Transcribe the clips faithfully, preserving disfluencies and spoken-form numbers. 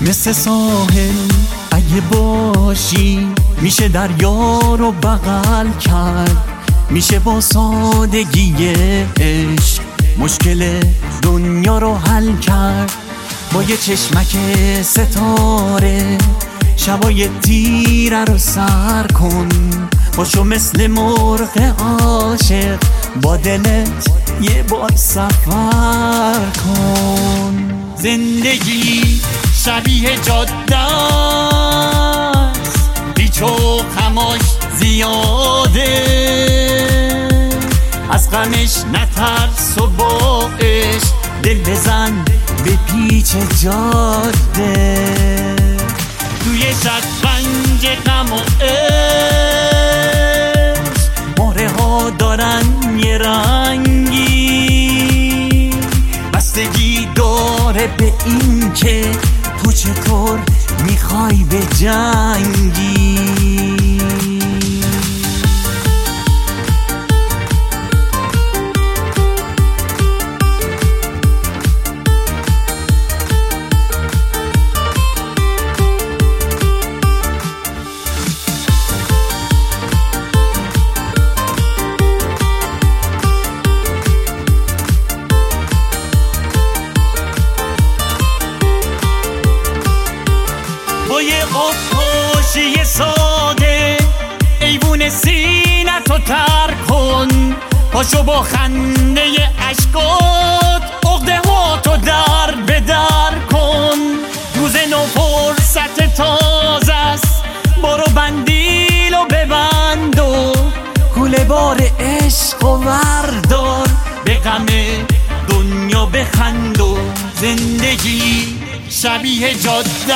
مثل ساحل اگه باشی میشه دریا رو بغل کرد، میشه با سادگی عشق مشکل دنیا رو حل کرد. با یه چشمک ستاره شبای تیره رو سر کن، باشو مثل مرغ عاشق با دلت یه بار سفر کن. زندگی شبیه جاده است، پیچ و خماش زیاده، از غمش نترس و با عشق دل بزن به پیچ جاده. توی شطرنج غم و عشق مهره ها دارن یه رنگی، بستگی داره به این که تو چطور میخوای به جنگی. با یه آبپاشی ساده ایوون سینه‌تو تر کن، پاشو با خنده اشکات عقده هاتو در به در کن. روز نو فرصت تازه است، برو بندیلو ببند و کوله بار عشق و وردار، به غم دنیا بخند و زندگی شبیه جاده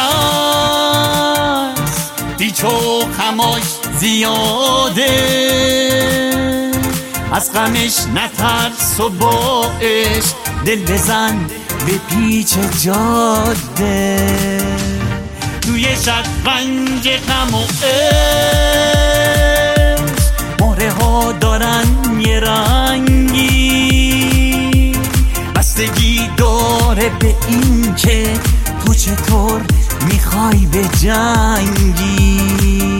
است، پیچ و خماش زیاده، از غمش نترس و با عشق دل بزن به پیچ جاده. توی شطرنج غم و عشق مهره ها دارن یه رنگی، بستگی داره به این که تو چطور میخوای به جنگی.